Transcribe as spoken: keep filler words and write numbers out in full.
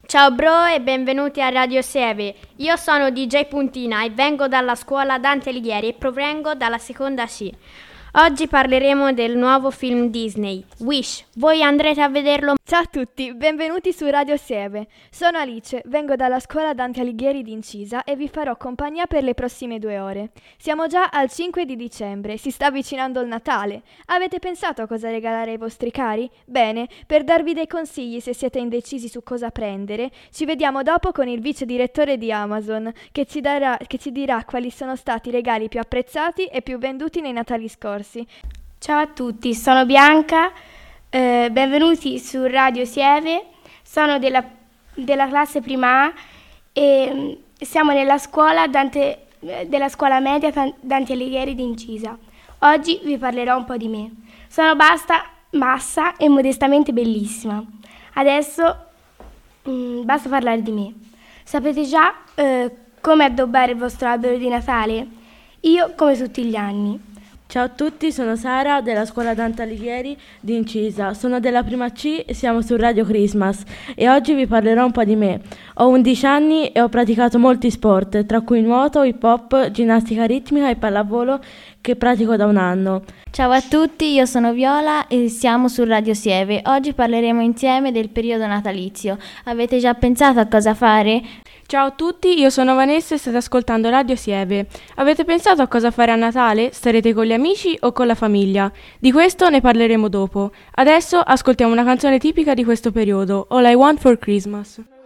Ciao bro e benvenuti a Radio Sieve. Io sono D J Puntina e vengo dalla scuola Dante Alighieri e provengo dalla seconda C. Oggi parleremo del nuovo film Disney, Wish. Voi andrete a vederlo? Ciao a tutti, benvenuti su Radio Sieve. Sono Alice, vengo dalla scuola Dante Alighieri di Incisa e vi farò compagnia per le prossime due ore. Siamo già al cinque di dicembre, si sta avvicinando il Natale. Avete pensato a cosa regalare ai vostri cari? Bene, per darvi dei consigli se siete indecisi su cosa prendere, ci vediamo dopo con il vice direttore di Amazon che ci, darà, che ci dirà quali sono stati i regali più apprezzati e più venduti nei Natali scorsi. Ciao a tutti, sono Bianca, eh, benvenuti su Radio Sieve, sono della, della classe prima A e mm, siamo nella scuola Dante, della scuola media Dante Alighieri di Incisa. Oggi vi parlerò un po' di me. Sono basta, bassa e modestamente bellissima. Adesso mm, basta parlare di me. Sapete già eh, come addobbare il vostro albero di Natale? Io come tutti gli anni. Ciao a tutti, sono Sara della scuola Dante Alighieri di Incisa, sono della prima C e siamo su Radio Christmas e oggi vi parlerò un po' di me. Ho undici anni e ho praticato molti sport, tra cui nuoto, hip hop, ginnastica ritmica e pallavolo che pratico da un anno. Ciao a tutti, io sono Viola e siamo su Radio Sieve. Oggi parleremo insieme del periodo natalizio. Avete già pensato a cosa fare? Ciao a tutti, io sono Vanessa e state ascoltando Radio Sieve. Avete pensato a cosa fare a Natale? Starete con gli amici o con la famiglia? Di questo ne parleremo dopo. Adesso ascoltiamo una canzone tipica di questo periodo, All I Want for Christmas.